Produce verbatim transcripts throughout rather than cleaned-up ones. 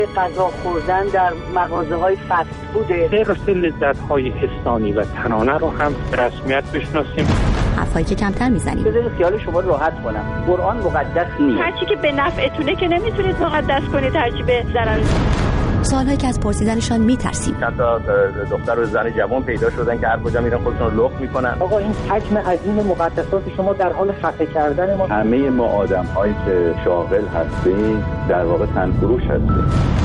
غذا خوردن در مغازه‌های فست فوده. غیر لذت‌های حسانی و تنانه رو هم به رسمیت بشناسیم. حرفایی که کمتر میزنیم. بذارید خیال شما راحت کنم. قرآن مقدس نیست. هرچی که به نفعتونه که نمیتونید مقدس کنید، هرچی به ضرر. سوالایی که از پرسیدنشان میترسیم. چند تا دختر و زن جوان پیدا شدن که هر کجا میرن خودشون رو لخت میکنن. آقا این حجم عظیم مقدسات شما در حال خفه کردن ما. همه ما آدم‌هایی که شاغل هستیم در واقع تنفروش هستیم.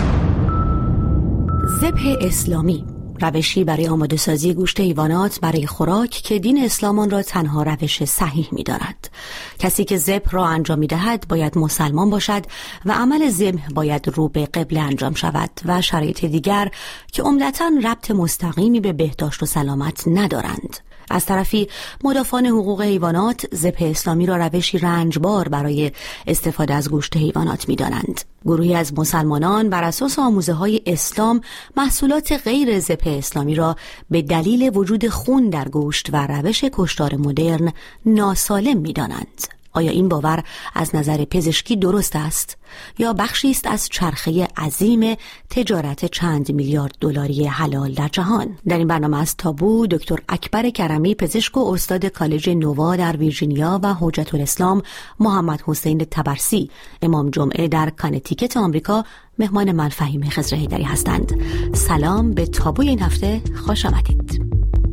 ذبح اسلامی، روشی برای آماده سازی گوشت حیوانات برای خوراک که دین اسلام آن را تنها روش صحیح می‌داند. کسی که ذبح را انجام می‌دهد باید مسلمان باشد و عمل ذبح باید رو به قبله انجام شود و شرایط دیگر که عمدتاً ربط مستقیمی به بهداشت و سلامت ندارند. از طرفی مدافعان حقوق حیوانات ذبح اسلامی را روشی رنجبار برای استفاده از گوشت حیوانات می‌دانند. گروهی از مسلمانان بر اساس آموزه‌های اسلام محصولات غیر ذبح اسلامی را به دلیل وجود خون در گوشت و روش کشتار مدرن ناسالم می‌دانند. آیا این باور از نظر پزشکی درست است یا بخشی است از چرخه عظیم تجارت چند میلیارد دلاری حلال در جهان؟ در این برنامه از تابو دکتر اکبر کرمی، پزشک و استاد کالج نووا در ویرجینیا و حجت الاسلام محمد حسین طبرسی، امام جمعه در کانتیکت آمریکا، مهمان من فهیم خضر حیدری هستند. سلام به تابوی این هفته، خوش آمدید.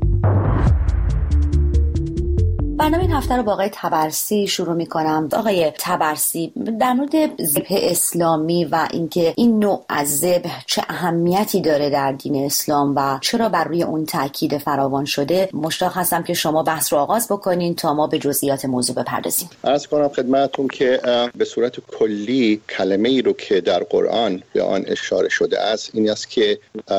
برنامه این هفته رو با آقای طبرسی شروع می کنم. آقای طبرسی، در مورد ذبح اسلامی و اینکه این نوع از ذبح چه اهمیتی داره در دین اسلام و چرا بر روی اون تاکید فراوان شده، مشتاق هستم که شما بحث رو آغاز بکنین تا ما به جزئیات موضوع بپردازیم. عرض کنم خدمتتون که به صورت کلی کلمه ای رو که در قرآن به آن اشاره شده است این است که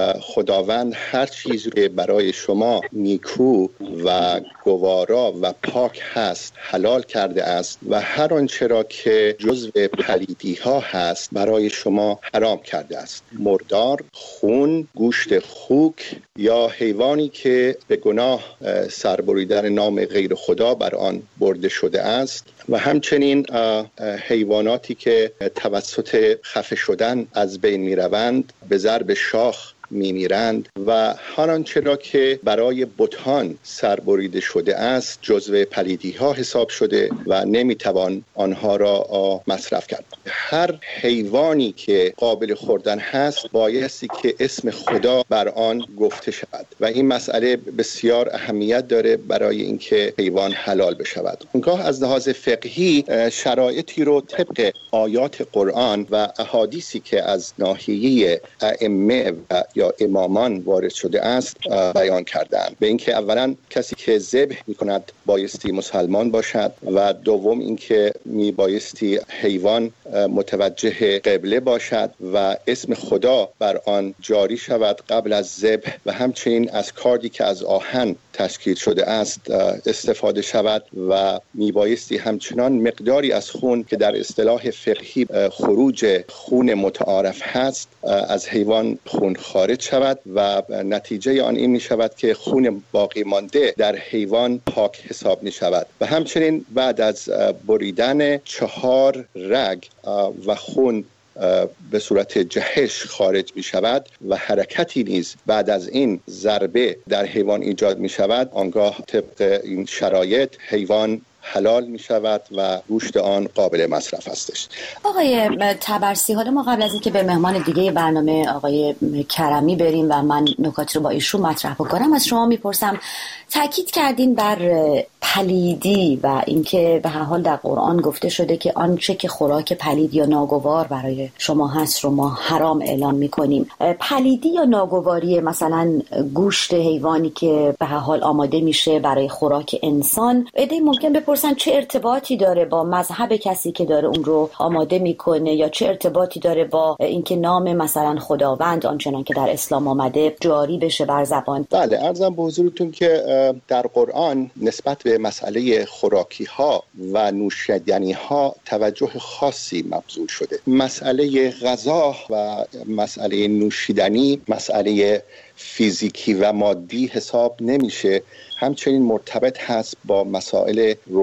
خداوند هر چیزی که برای شما نیکو و گوارا و پاک هست حلال کرده است و هر آنچه را که جزو پلیدی ها هست برای شما حرام کرده است. مردار، خون، گوشت خوک یا حیوانی که به گناه سربریدن نام غیر خدا بر آن برده شده است و همچنین حیواناتی که توسط خفه شدن از بین می روند، به ضرب شاخ می میرند و هر آنچه را که برای بتان سربریده شده است جزو پلیدی ها حساب شده و نمی توان آنها را مصرف کرد. هر حیوانی که قابل خوردن هست بایستی که اسم خدا بر آن گفته شود و این مسئله بسیار اهمیت داره برای اینکه حیوان حلال بشود. اونگاه از لحاظ فقهی شرایطی رو طبق آیات قرآن و احادیثی که از ناحیه ائمه و یا امامان وارد شده است بیان کردند. به اینکه اولا کسی که ذبح می‌کند بایستی مسلمان باشد و دوم اینکه می بایستی حیوان متوجه قبله باشد و اسم خدا بر آن جاری شود قبل از ذبح و همچنین از کاردی که از آهن تشکیل شده است استفاده شود و می بایستی همچنان مقداری از خون که در اصطلاح فقهی خروج خون متعارف هست از حیوان خون خارج شود و نتیجه آن این می شود که خون باقی مانده در حیوان پاک حساب می شود و همچنین بعد از بریدن چهار رگ و خون به صورت جهش خارج می شود و حرکتی نیز بعد از این ضربه در حیوان ایجاد می شود، آنگاه طبق این شرایط حیوان حلال می شود و گوشت آن قابل مصرف هستش. آقای طبرسی، حالا ما قبل از اینکه به مهمان دیگه برنامه آقای کرمی بریم و من نکاتی رو با ایشون مطرح بکنم از شما میپرسم، تاکید کردین بر پلیدی و اینکه به هر حال در قرآن گفته شده که آنچه که خوراک پلید یا ناگوار برای شما هست رو ما حرام اعلام میکنیم. پلیدی یا ناگواری مثلا گوشت حیوانی که به هر حال آماده میشه برای خوراک انسان، ایده ممکن بپرسن چه ارتباطی داره با مذهب کسی که داره اون رو آماده میکنه یا چه ارتباطی داره با اینکه نام مثلا خداوند آنچنان که در اسلام آمده جاری بشه بر زبان. بله، عرضم به حضورتون که در قرآن نسبت به مسئله خوراکی ها و نوشیدنی ها توجه خاصی مبذول شده. مسئله غذا و مسئله نوشیدنی مسئله فیزیکی و مادی حساب نمیشه، همچنین مرتبط هست با مسائل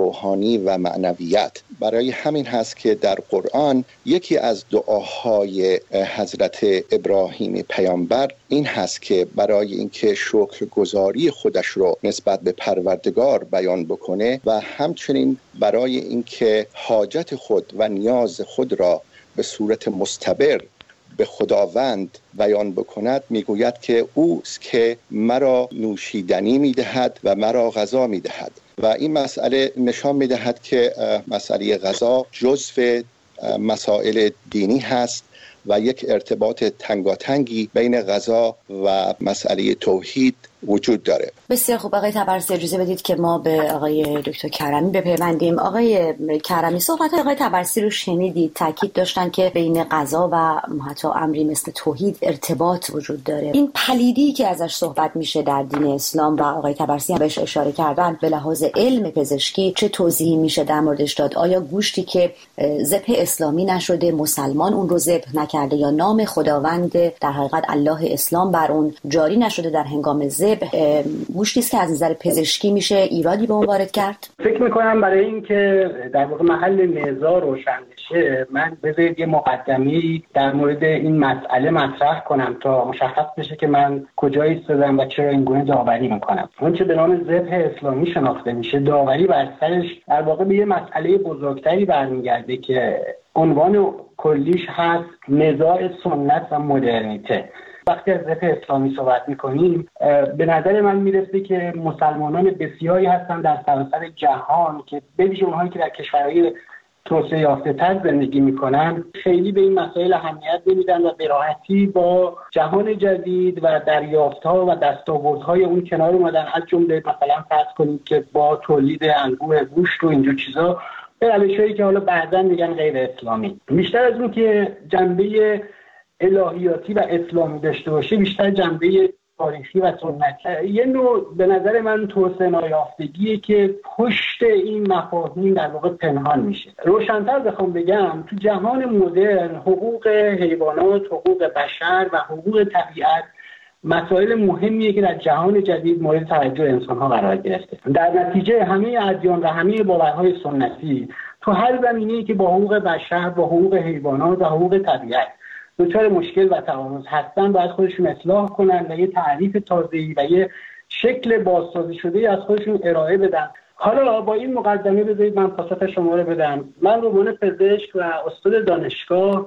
روحانی و معنویت. برای همین هست که در قرآن یکی از دعاهای حضرت ابراهیم پیامبر این هست که برای اینکه شکرگزاری خودش رو نسبت به پروردگار بیان بکنه و همچنین برای اینکه حاجت خود و نیاز خود را به صورت مستبر به خداوند بیان بکند، میگوید که اوست که مرا نوشیدنی میدهد و مرا غذا میدهد. و این مسئله نشان میدهد که مسئله غذا جزو مسائل دینی هست و یک ارتباط تنگاتنگی بین غذا و مسئله توحید وجود داره. بسیار خوب آقای تبرسی، اجازه بدید که ما به آقای دکتر کرمی بپیوندیم. آقای کرمی، صحبت آقای تبرسی رو شنیدید، تاکید داشتن که بین غذا و حتی امری مثل توحید ارتباط وجود داره. این پلیدی که ازش صحبت میشه در دین اسلام و آقای تبرسی هم بهش اشاره کردن به لحاظ علم پزشکی، چه توضیحی میشه در موردش داد؟ آیا گوشتی که ذبح اسلامی نشده، مسلمان اون رو ذبح نکرده، یا نام خداوند در حقیقت الله اسلام بر اون جاری نشده در هنگام ذبح، گوشتی است که از نظر پزشکی میشه ایرادی به اون وارد کرد؟ فکر میکنم برای این که در واقع محل نزاع روشن بشه، من بذارید یه مقدمی در مورد این مسئله مطرح کنم تا مشخص بشه که من کجا ایستادم و چرا این گونه داوری میکنم. اون چه به نام ذبح اسلامی شناخته میشه، داوری بر سرش در واقع به یه مسئله بزرگتری برمیگرده که عنوان کلیش هست نزاع سنت و مدرنیته. وقتی از ذبح اسلامی صحبت میکنیم، به نظر من میرسه که مسلمانان بسیاری هستن در سراسر جهان که به ویژه اونهایی که در کشورهای توسعه یافته تر زندگی میکنن خیلی به این مسائل اهمیت نمیدن و به راحتی با جهان جدید و دریافت‌ها و دستاوردهای اون کنار اومدن. از جمله مثلا فرض کنید که با تولید انبوه گوشت و اینجور چیزا به روش‌هایی که حالا بعداً میگن غیر اسلامی. بیشتر از اون که جنبه الهیاتی و اسلامی داشته باشه، بیشتر جنبه تاریخی و سنتی. یه نوع به نظر من توسعه نایافتگیه که پشت این مفاهیم در واقع پنهان میشه. روشن‌تر بخوام بگم، تو جهان مدرن حقوق حیوانات، حقوق بشر و حقوق طبیعت مسائل مهمیه که در جهان جدید مورد توجه انسان‌ها قرار گرفته. در نتیجه همه ادیان و همه باورهای سنتی تو هر زمینه‌ای که با حقوق بشر، با حقوق حیوانات و حقوق طبیعت دچار مشکل و تعارض هستن، باید خودشون اصلاح کنن و یه تعریف تازه‌ای و یه شکل بازسازی شده از خودشون ارائه بدن. حالا با این مقدمه بذارید من پاسخ شما رو بدم. من به عنوان پزشک و استاد دانشگاه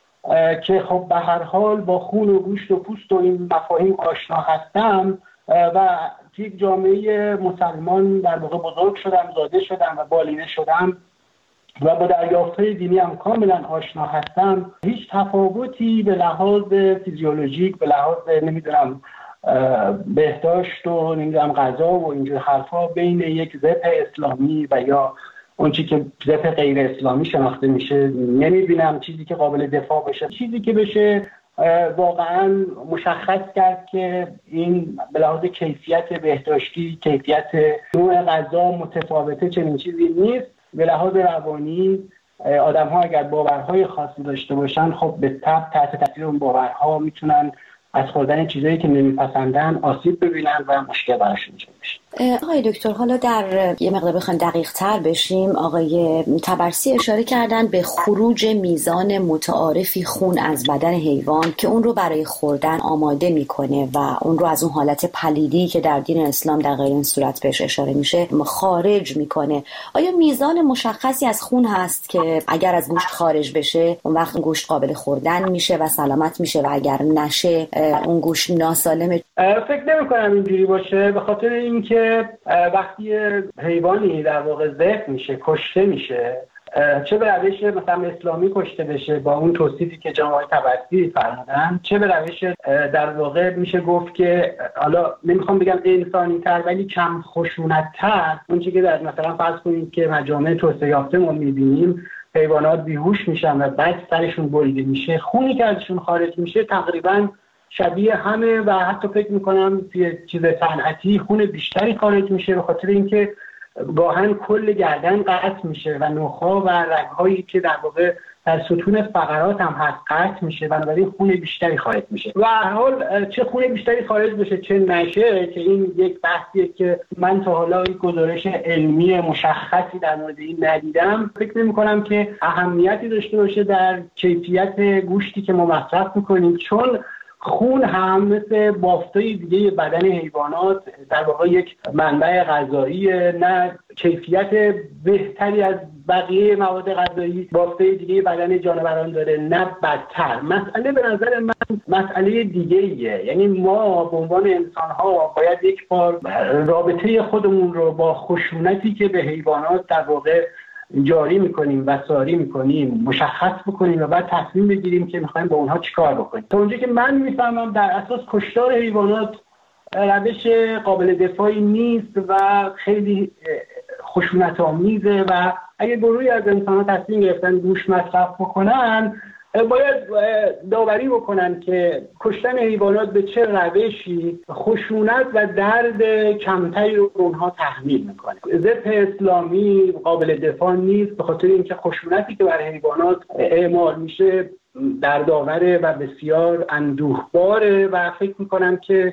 که خب به هر حال با خون و گوشت و پوست و این مفاهیم آشنا هستم و یک جامعه مسلمان در واقع بزرگ شدم، زاده شدم و بالینه شدم و با دریافت‌های دینی هم کاملا آشنا هستم، هیچ تفاوتی به لحاظ فیزیولوژیک، به لحاظ نمیدونم بهداشت و نمیدونم غذا و اینجور حرفا بین یک ذبح اسلامی و یا اون چیزی که ذبح غیر اسلامی شناخته میشه نمیبینم. چیزی که قابل دفاع بشه، چیزی که بشه واقعا مشخص کرد که این به لحاظ کیفیت بهداشتی، کیفیت نوع غذا متفاوته، چنین چیزی نیست. به لحاظ روانی آدم ها اگر باورهای خاصی داشته باشن، خب به طبع تحت تاثیر اون باورها میتونن از خوردن چیزایی که نمیپسندن آسیب ببینن و مشکل براشون ایجاد بشه. آقای دکتر، حالا در یه مقدار بخوایم دقیق تر بشیم، آقای تبرسی اشاره کردن به خروج میزان متعارفی خون از بدن حیوان که اون رو برای خوردن آماده میکنه و اون رو از اون حالت پلیدی که در دین اسلام در غیر این صورت بهش اشاره میشه خارج میکنه. آیا میزان مشخصی از خون هست که اگر از گوشت خارج بشه اون وقت گوشت قابل خوردن میشه و سلامت میشه و اگر نشه اون گوشت ناسالمه؟ فکر نمی‌کنم اینجوری باشه، به خاطر اینکه وقتی حیوانی در واقع ذبح میشه، کشته میشه، چه به روش مثلا اسلامی کشته بشه با اون توصیفی که جناب تبرسی فرمودن، چه به روش در واقع میشه گفت که حالا نمیخوام بگم انسانی تر ولی کم خشونت تر، اون چیزی که در مثلا فرض کنید که مجامع توسعه یافته ما میبینیم، حیوانات بیهوش میشن و بعد سرشون بریده میشه، خونی که ازشون خارج میشه تقریبا شبیه همه و حتی فکر میکنم توی چیز صنعتی خون بیشتری خارج میشه، به خاطر اینکه گاهن کل گردن قطع میشه و نخا و رگهایی که در واقع در ستون فقرات هم هست قطع میشه، بنابراین خون بیشتری خارج میشه و هر حال چه خون بیشتری خارج بشه چه نشه که این یک بحثیه که من تا حالا یک گزارش علمی مشخصی در مورد این ندیدم. فکر نمی‌کنم که اهمیتی داشته باشه در کیفیت گوشتی که ما مصرف می‌کنیم، چون خون هم مثل بافتای دیگه بدن حیوانات در واقع یک منبع غذایی، نه کیفیت بهتری از بقیه مواد غذایی بافتای دیگه بدن جانوران داره نه بدتر. مسئله به نظر من مسئله دیگه ایه، یعنی ما به عنوان انسان ها باید یک بار رابطه خودمون رو با خشونتی که به حیوانات در واقع جاری میکنیم و ساری میکنیم مشخص بکنیم و بعد تصمیم بگیریم که میخوایم با اونها چیکار بکنیم. تا اونجا که من میفهمم در اساس کشتار حیوانات روش قابل دفاعی نیست و خیلی خشونت آمیزه و اگه گروهی از انسان‌ها تصمیم گرفتن گوشت مصرف بکنن باید داوری بکنن که کشتن حیوانات به چه روشی خشونت و درد کمتری رو اونها تحمیل میکنه. ذبح اسلامی قابل دفاع نیست به خاطر اینکه خشونتی که بر حیوانات اعمال میشه دردآوره و بسیار اندوهباره و فکر میکنم که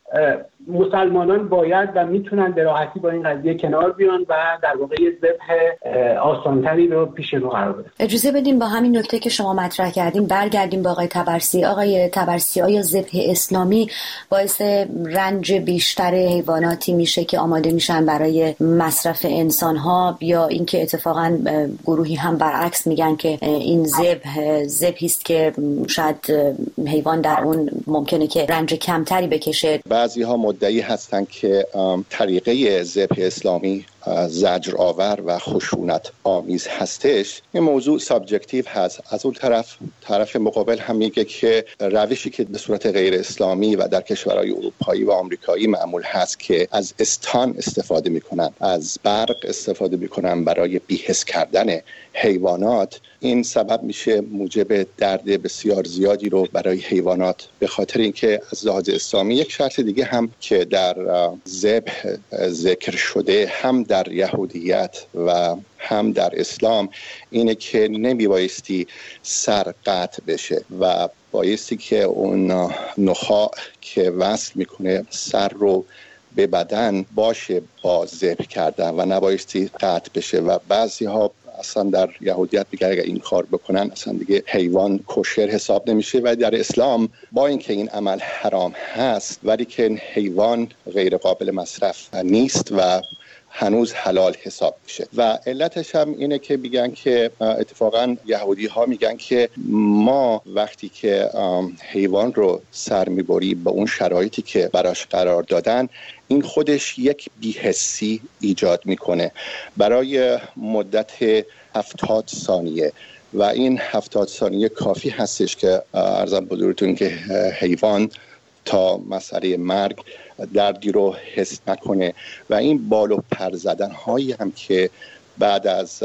مسلمانان باید و میتونن به راحتی با این قضیه کنار بیان و در واقع یه ذبح آسانتری رو پیش رو قرار بدن. اجازه بدیم با همین نکته که شما مطرح کردیم برگردیم با آقای طبرسی. آقای طبرسی، آیا ذبح اسلامی باعث رنج بیشتر حیواناتی میشه که آماده میشن برای مصرف انسان‌ها، یا اینکه اتفاقا گروهی هم برعکس میگن که این ذبح ذبحی است که شاید حیوان در اون ممکنه که رنج کمتری بکشه؟ بعضی ها مدعی هستند که طریقه ذبح اسلامی زجر آور و خشونت آمیز هستش. این موضوع سابجکتیو هست. از اون طرف طرف مقابل هم میگه که روشی که به صورت غیر اسلامی و در کشورهای اروپایی و آمریکایی معمول هست که از استان استفاده میکنن، از برق استفاده میکنن برای بی‌حس کردن حیوانات، این سبب میشه موجب درد بسیار زیادی رو برای حیوانات. به خاطر اینکه از لحاظ اسلامی یک شرط دیگه هم که در ذبح ذکر شده هم در یهودیت و هم در اسلام اینه که نمیبایستی سر قطع بشه و بایستی که اون نخاع که وصل میکنه سر رو به بدن باشه با ذبح کردن و نبایستی قطع بشه. و بعضی ها اصلا در یهودیت میگه اگر این کار بکنن اصلا دیگه حیوان کشر حساب نمیشه. و در اسلام با اینکه این عمل حرام هست ولی که حیوان غیر قابل مصرف نیست و هنوز حلال حساب میشه. و علتش هم اینه که میگن که اتفاقا یهودی ها میگن که ما وقتی که حیوان رو سر میبریم به اون شرایطی که براش قرار دادن، این خودش یک بی‌حسی ایجاد میکنه برای مدت هفتاد ثانیه و این هفتاد ثانیه کافی هستش که عرضم بزرگتون که حیوان تا مسئله مرگ دردی رو حس نکنه. و این بال و پر زدن هایی هم که بعد از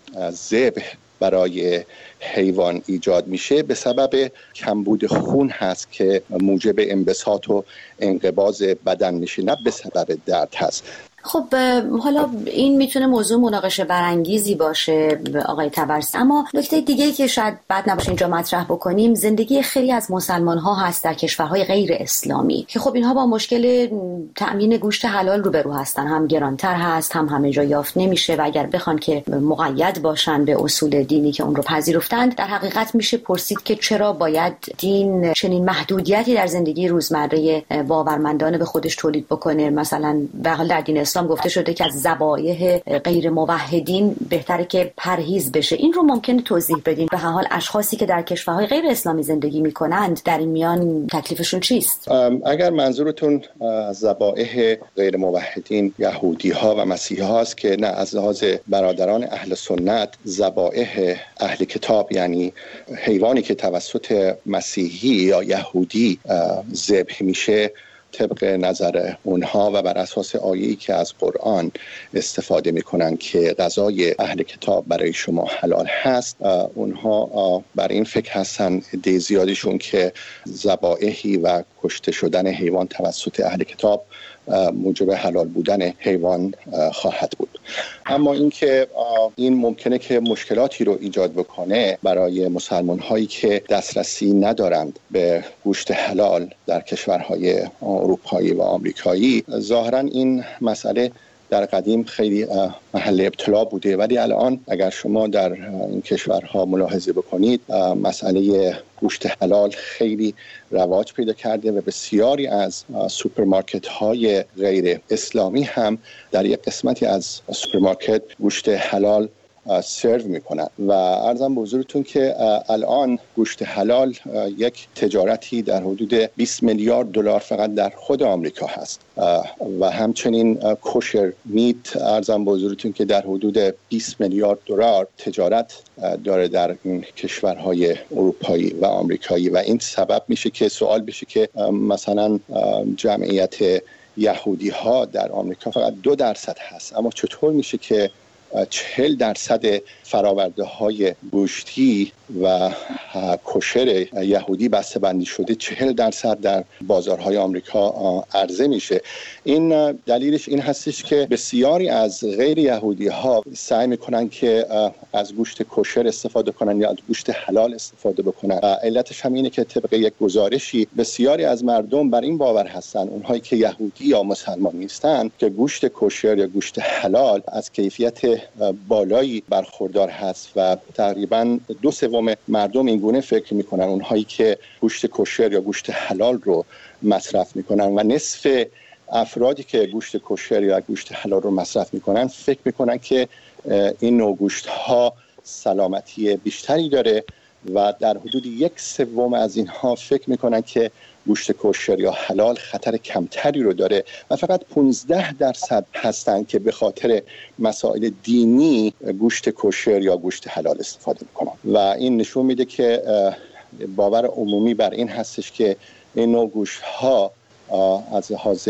ذبح برای حیوان ایجاد میشه به سبب کمبود خون هست که موجب انبساط و انقباض بدن میشه، نه به سبب درد هست. خب حالا این میتونه موضوع مناقشه برانگیزی باشه آقای طبرسی، اما نکته دیگه‌ای که شاید بد نباشه اینجا مطرح بکنیم، زندگی خیلی از مسلمان ها هست در کشورهای غیر اسلامی که خب اینها با مشکل تأمین گوشت حلال روبرو هستن، هم گرانتر هست هم همه جا یافت نمیشه و اگر بخوان که مقید باشن به اصول دینی که اون رو پذیرفتند، در حقیقت میشه پرسید که چرا باید دین چنین محدودیتی در زندگی روزمره باورمندانه به خودش تولید بکنه. مثلا به حال در دین اسلام گفته شده که از ذبایح غیر موحدین بهتره که پرهیز بشه. این رو ممکنه توضیح بدین؟ به هر حال اشخاصی که در کشورهای غیر اسلامی زندگی میکنند در این میان تکلیفشون چیست؟ اگر منظورتون ذبایح غیر موحدین یهودی ها و مسیحی هاست که نه، از لحاظ برادران اهل سنت ذبایح اهل کتاب یعنی حیوانی که توسط مسیحی یا یهودی ذبح میشه طبق نظر اونها و بر اساس آیه‌ای که از قرآن استفاده میکنن که غذای اهل کتاب برای شما حلال هست، اونها بر این فکر هستن عده زیادیشون که ذبائحی و کشته شدن حیوان توسط اهل کتاب موجب حلال بودن حیوان خواهد بود. اما اینکه این ممکنه که مشکلاتی رو ایجاد بکنه برای مسلمان هایی که دسترسی ندارند به گوشت حلال در کشورهای اروپایی و آمریکایی، ظاهرا این مسئله در قدیم خیلی محل ابتلا بوده، ولی الان اگر شما در این کشورها ملاحظه بکنید مسئله گوشت حلال خیلی رواج پیدا کرده و بسیاری از سوپرمارکت های غیر اسلامی هم در یک قسمتی از سوپرمارکت گوشت حلال سرو میکنن و عرضم به حضورتون که الان گوشت حلال یک تجارتی در حدود بیست میلیارد دلار فقط در خود آمریکا هست و همچنین کوشر میت عرضم به حضورتون که در حدود بیست میلیارد دلار تجارت داره در این کشورهای اروپایی و آمریکایی و این سبب میشه که سوال بشه که مثلا جمعیت یهودی ها در آمریکا فقط دو درصد هست، اما چطور میشه که چهل درصد فراورده های گوشتی و کوشر یهودی بسته بندی شده چهل درصد در بازارهای آمریکا عرضه میشه؟ این دلیلش این هستش که بسیاری از غیر یهودی ها سعی میکنن که از گوشت کوشر استفاده کنن یا از گوشت حلال استفاده بکنن. علتش هم اینه که طبق یک گزارشی بسیاری از مردم بر این باور هستن، اونهایی که یهودی یا مسلمان نیستن، که گوشت کوشر یا گوشت حلال از کیفیت بالایی برخوردار هست و تقریبا دو سوم مردم این گونه فکر میکنن، اونهایی که گوشت کوشر یا گوشت حلال رو مصرف میکنن، و نصف افرادی که گوشت کوشر یا گوشت حلال رو مصرف میکنن فکر میکنن که این نوع گوشت ها سلامتی بیشتری داره و در حدود یک سوم از اینها فکر میکنن که گوشت کوشر یا حلال خطر کمتری رو داره و فقط پانزده درصد هستن که به خاطر مسائل دینی گوشت کوشر یا گوشت حلال استفاده میکنن و این نشون میده که باور عمومی بر این هستش که این نوع گوشت ها از لحاظ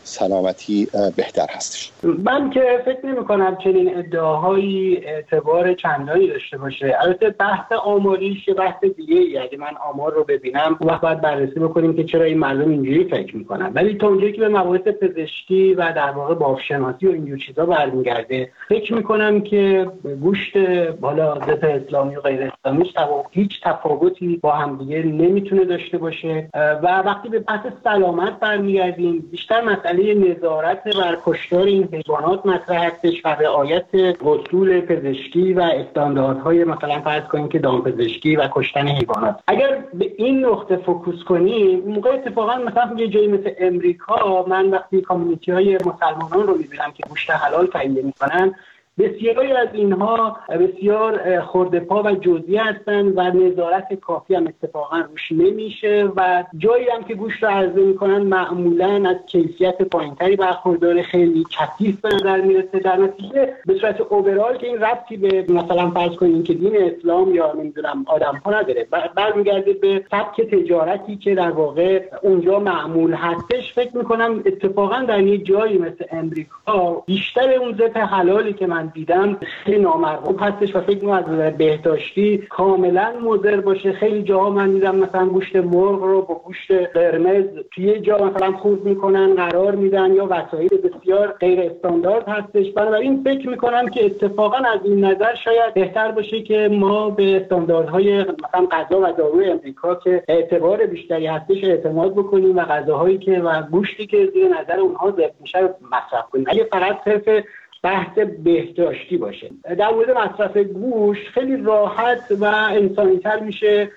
سلامتی بهتر هستش. من که فکر نمی کنم چنین ادعاهایی اعتبار چندانی داشته باشه. البته بحث آماریش یه بحث دیگه ای، اگه من آمار رو ببینم وقت باید بررسی بکنیم که چرا این مردم اینجوری فکر میکنن، ولی تا اونجایی که به مباحث پزشکی و در واقع بافت‌شناسی و اینجور چیزا برمیگرده فکر میکنم که گوشت بالا ضد اسلامی و غیر اسلامی هیچ تفاوتی با هم دیگه نمیتونه داشته باشه و وقتی به بحث سلامت برمیگردیم بیشتر مسئله نظارت بر کشتار این حیوانات مطرح هستش و رعایت اصول پزشکی و استانداردهای مثلا فرض کنیم که دامپزشکی و کشتن حیوانات. اگر به این نقطه فوکوس کنیم موقع اتفاقا مثلا یه جایی مثل امریکا، من وقتی کامیونیتی های مسلمانان رو میبینم که گوشت حلال تهیه میکنن، بسیاری از اینها بسیار خرده پا و جزئی هستند و نظارت کافی هم اتفاقا روش نمیشه و جایی هم که گوشت رو عرضه میکنن معمولا از کیفیت پایینتری برخورداره، خیلی کثیف به نظر میرسه. در نتیجه به صورت اوورال که این ربطی به مثلا فرض کنیم که دین اسلام یا نمیدونم آدم ها نداره، برمیگرده به سبک تجارتی که در واقع اونجا معمول هستش. فکر میکنم اتفاقا در یه جایی مثل امریکا بیشتر اون ذبح حلالی که من دیدم خیلی نامرغوب هستش و فکر می‌کنم از نظر بهداشتی کاملا مضر باشه. خیلی جاها من دیدم مثلا گوشت مرغ رو با گوشت قرمز توی یه جا مثلا خورد میکنن قرار میدن یا وسایل بسیار غیر استاندارد هستش. بنابراین فکر میکنم که اتفاقا از این نظر شاید بهتر باشه که ما به استانداردهای مثلا غذا و داروی امریکا که اعتبار بیشتری هستش اعتماد بکنیم و غذاهایی که و گوشتی که زیر نظر اونها ذبح میشه رو مصرف کنیم. اگه فقط صرف بحث بهداشتی باشه. در مورد مصرف گوشت خیلی راحت و انسانی‌تر میشه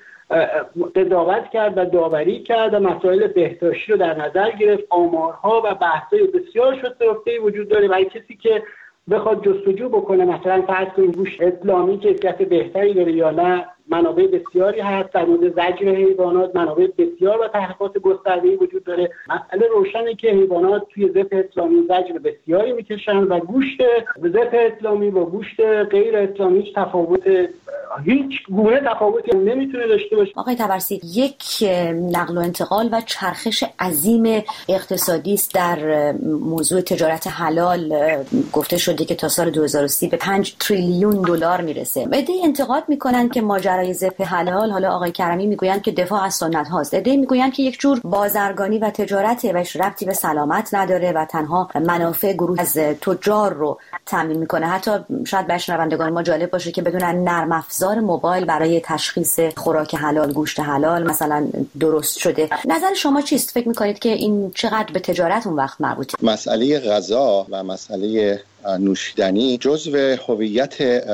قضاوت کرد و داوری کرد و مسائل بهداشتی رو در نظر گرفت. آمارها و بحث‌های بسیار شست‌رفته‌ای وجود داره. برای کسی که بخواد جستجو بکنه مثلا فرض کنید گوشت اسلامی کیفیت بهتری داره یا نه، منابع بسیاری هست در مورد زجر حیوانات، منابع بسیار و تحقیقات گسترده‌ای وجود داره. مسئله روشنه که حیوانات توی ذبح اسلامی زجر بسیاری میکشن و گوشت ذبح اسلامی با گوشت غیر اسلامی هیچ تفاوت هیچ گونه تفاوتی نمیتونه داشته باشه. آقای طبرسی، یک نقل و انتقال و چرخش عظیم اقتصادی است در موضوع تجارت حلال. گفته شده که تا سال دو هزار و سی به پنج تریلیون دلار میرسه. عده‌ای انتقاد میکنن که ماجرای ذبح حلال، حالا آقای کرمی میگویند که دفاع از سنت هاست، عده‌ای میگویند که یک جور بازرگانی و تجارته و هیچ ربطی به سلامت نداره و تنها منافع گروه از تجار رو تامین میکنه. حتی شاید برای شنوندگان ما جالب باشه که بدونن نرم افزار موبایل برای تشخیص خوراک حلال، گوشت حلال مثلا درست شده. نظر شما چیست؟ فکر میکنید که این چقدر به تجارت اون وقت مربوطه؟ مسئله غذا و مسئله نوشیدنی جزو هویت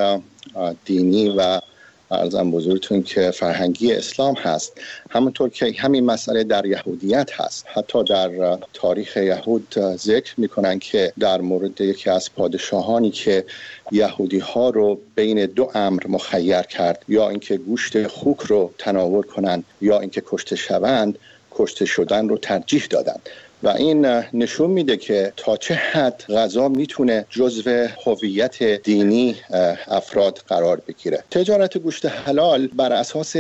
دینی و عرضم بزرگتون که فرهنگی اسلام هست، همونطور که همین مسئله در یهودیت هست. حتی در تاریخ یهود ذکر میکنن که در مورد یکی از پادشاهانی که یهودی ها رو بین دو امر مخیر کرد، یا اینکه گوشت خوک رو تناول کنند یا اینکه کشته شوند، کشته شدن رو ترجیح دادند. و این نشون میده که تا چه حد غذا میتونه جزو هویت دینی افراد قرار بگیره. تجارت گوشت حلال بر اساس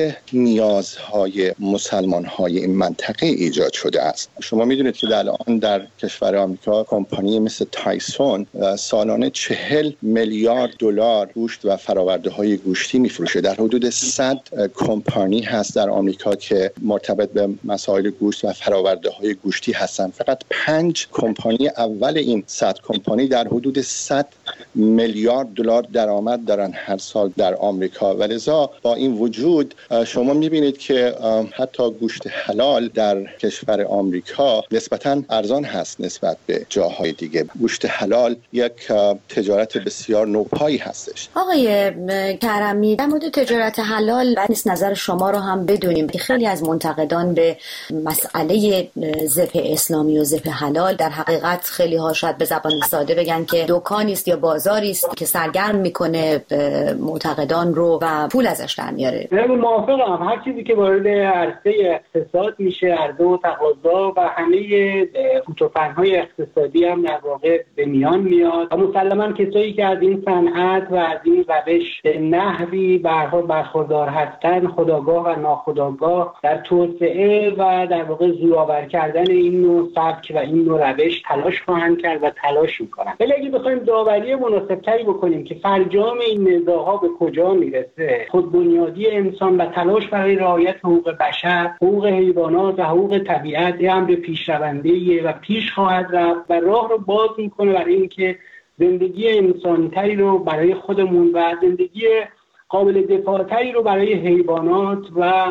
نیازهای مسلمانهای این منطقه ایجاد شده است. شما میدونید که الان در کشور آمریکا کمپانی مثل تایسون سالانه چهل میلیارد دلار گوشت و فراورده های گوشتی میفروشه. در حدود صد کمپانی هست در آمریکا که مرتبط به مسائل گوشت و فراورده های گوشتی هستن. فقط پنج کمپانی اول این صد کمپانی در حدود صد میلیارد دلار درآمد دارن هر سال در آمریکا. ولذا با این وجود شما میبینید که حتی گوشت حلال در کشور آمریکا نسبتاً ارزان هست نسبت به جاهای دیگه. گوشت حلال یک تجارت بسیار نوپایی هستش. آقای کرمی، در مورد تجارت حلال بعد نیست نظر شما رو هم بدونیم که خیلی از منتقدان به مسئله ذبح اسلامی و ذبح حلال در حقیقت خیلی ها شاید به زبان ساده بگن که دکانی است یا بازاری است که سرگرم میکنه معتقدان رو و پول ازش در میاره. من موافقم. هر چیزی که وارد عرصه اقتصاد میشه، عرضه و تقاضا و همه فوتوفن‌های اقتصادی هم در واقع به میان میاد. و مسلماً کسایی که از این صنعت و از این روش به نحوی برها برخوردار هستن، خودآگاه و ناخودآگاه در توسعه و در واقع زورآور کردن این نوع سبک و این نوع روش تلاش خواهند کرد و تلاش میکنن. ولی اگه بخوایم داوری مناسبتری بکنیم که فرجام این نزاع‌ها به کجا میرسه، خودبنیادی انسان و تلاش برای رعایت حقوق بشر، حقوق حیوانات و حقوق طبیعت یه امر پیشرونده‌ایه و پیش خواهد رفت و راه رو باز میکنه برای اینکه زندگی انسانی‌تری رو برای خودمون و زندگی قابل دفاع‌تری رو برای حیوانات و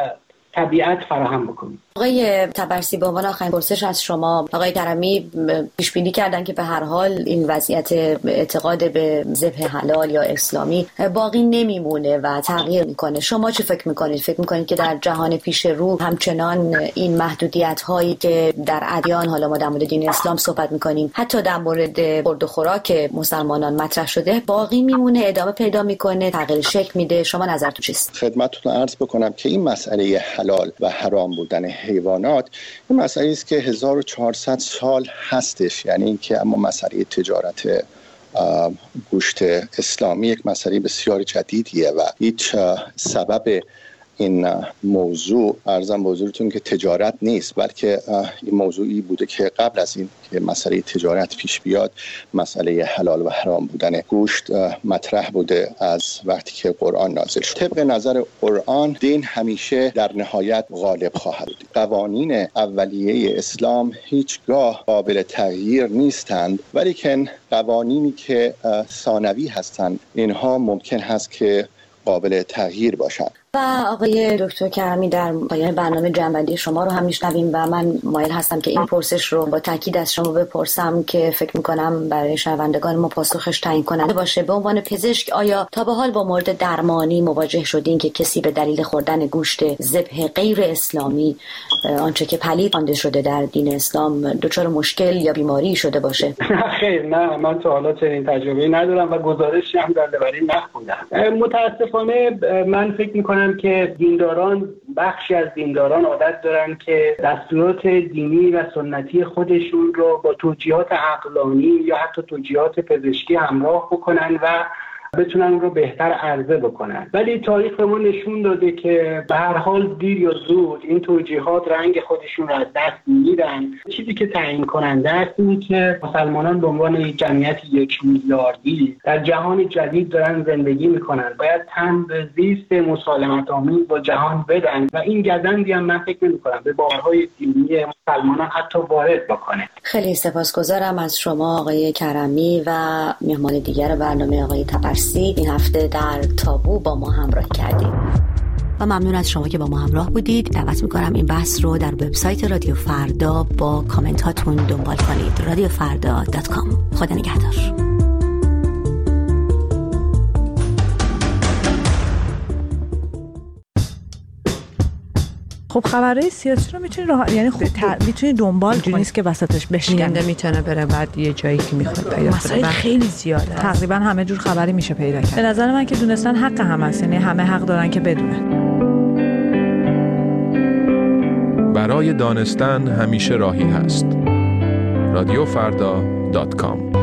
طبیعت فراهم بکنیم. آقای طبرسی، به عنوان آخرین پرسش از شما، آقای کرمی پیش بینی کردن که به هر حال این وضعیت اعتقاد به ذبح حلال یا اسلامی باقی نمیمونه و تغییر میکنه. شما چی فکر میکنید؟ فکر میکنید که در جهان پیش رو همچنان این محدودیت هایی که در ادیان، حالا ما در مورد دین اسلام صحبت میکنیم، حتی در مورد خورد و خوراک مسلمانان مطرح شده، باقی میمونه، ادامه پیدا میکنه، تغییر شکل میده؟ شما نظرتون چیست؟ خدمتتون عرض بکنم که این مسئله حلال و حرام بودن حیوانات این مسئله است که هزار و چهارصد سال هستش. یعنی اینکه اما مسئله تجارت گوشت اسلامی یک مسئله بسیار جدیدیه و هیچ سبب این موضوع عرضم بزرگتون که تجارت نیست، بلکه این موضوعی بوده که قبل از این که مسئله تجارت پیش بیاد، مسئله حلال و حرام بودن گوشت مطرح بوده از وقتی که قرآن نازل شد. طبق نظر قرآن دین همیشه در نهایت غالب خواهد بود. قوانین اولیه اسلام هیچگاه قابل تغییر نیستند، ولیکن قوانینی که ثانوی هستند اینها ممکن هست که قابل تغییر باشند. و آقای دکتر کرمی در پایان برنامه جنبندی شما رو هم میشنویم و من مایل هستم که این پرسش رو با تاکید از شما بپرسم که فکر میکنم برای شنوندگان ما پاسخش تعیین کننده باشه. به عنوان پزشک آیا تا به حال با مورد درمانی مواجه شدین که کسی به دلیل خوردن گوشت ذبح غیر اسلامی، آنچه که پلید خوانده شده در دین اسلام، دچار مشکل یا بیماری شده باشه؟ خیر، نه، من تا حالا چنین تجربه‌ای ندارم و گزارشی هم در درباره نخوندم. متاسفانه من فکر میکنم که دینداران، بخشی از دینداران عادت دارن که دستورات دینی و سنتی خودشون رو با توجیهات عقلانی یا حتی توجیهات پزشکی همراه بکنن و بتونن رو بهتر عرضه بکنن. ولی تاریخ به ما نشون داده که به هر حال دیر یا زود این توجیهات رنگ خودشون رو از دست میدن. چیزی که تعیین کننده است اینه که مسلمانان به عنوان یک جمعیت یک میلیاردی در جهان جدید دارن زندگی میکنن. باید تن به زیست مسالمت آمیز با جهان بدن و این گزندی هم من فکر نمی‌کنم به باورهای دینی مسلمانان حتی وارد بکنه. خیلی سپاسگزارم از شما آقای کرمی و مهمان دیگر برنامه آقای تبرسی. این هفته در تابو با ما همراه کردیم و ممنون از شما که با ما همراه بودید. دعوت میکنم این بحث رو در وبسایت رادیو فردا با کامنت هاتون دنبال کنید. رادیو فردا دات کام. خدا نگهدار. خب خبرهای سیاسی رو میتونی راه... یعنی خب ت... میتونی دنبال کنی، نیست که وسطش بشکنی. میتونه بره بعد یه جایی که میخواد پیدا کنه. مسائل خیلی زیاده. تقریبا همه جور خبری میشه پیدا کرد. به نظر من که دونستن حق همه است، یعنی همه حق دارن که بدونن. برای دانستن همیشه راهی هست. رادیو فردا دات کام